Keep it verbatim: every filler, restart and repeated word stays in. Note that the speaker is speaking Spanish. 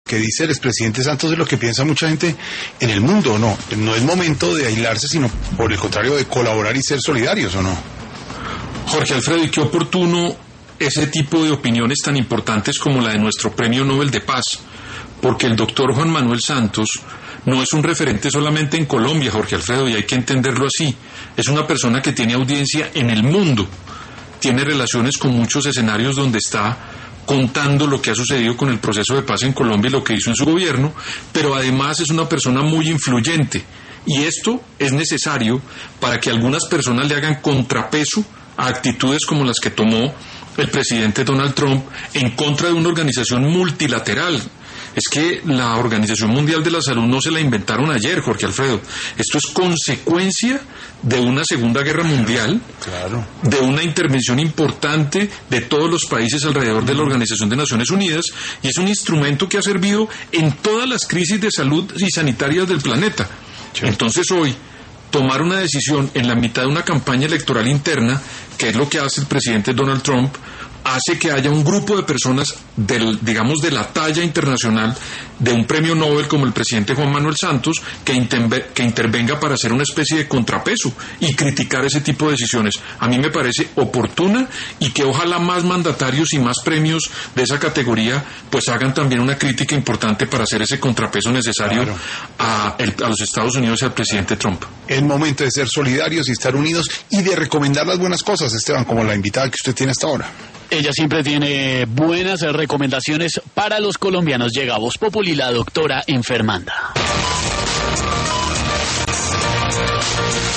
que dice el expresidente Santos es lo que piensa mucha gente en el mundo, ¿o no? No es momento de aislarse, sino por el contrario de colaborar y ser solidarios, ¿o no? Jorge Alfredo, y qué oportuno ese tipo de opiniones tan importantes como la de nuestro Premio Nobel de Paz, porque el doctor Juan Manuel Santos no es un referente solamente en Colombia, Jorge Alfredo, y hay que entenderlo así. Es una persona que tiene audiencia en el mundo, tiene relaciones con muchos escenarios donde está contando lo que ha sucedido con el proceso de paz en Colombia y lo que hizo en su gobierno, pero además es una persona muy influyente, y esto es necesario para que algunas personas le hagan contrapeso a actitudes como las que tomó el presidente Donald Trump en contra de una organización multilateral. Es que la Organización Mundial de la Salud no se la inventaron ayer, Jorge Alfredo. Esto es consecuencia de una Segunda Guerra Mundial, claro, de una intervención importante de todos los países alrededor de la Organización de Naciones Unidas, y es un instrumento que ha servido en todas las crisis de salud y sanitarias del planeta. Sí. Entonces hoy, tomar una decisión en la mitad de una campaña electoral interna, que es lo que hace el presidente Donald Trump, hace que haya un grupo de personas del, digamos, de la talla internacional de un premio Nobel como el presidente Juan Manuel Santos, que, interve, que intervenga para hacer una especie de contrapeso y criticar ese tipo de decisiones. A mí me parece oportuna, y que ojalá más mandatarios y más premios de esa categoría pues hagan también una crítica importante para hacer ese contrapeso necesario, claro, a, el, a los Estados Unidos y al presidente Trump. Es momento de ser solidarios y estar unidos y de recomendar las buenas cosas, Esteban, como la invitada que usted tiene hasta ahora. Ella siempre tiene buenas recomendaciones para los colombianos. Llega Voz Populi, la doctora enfermanda.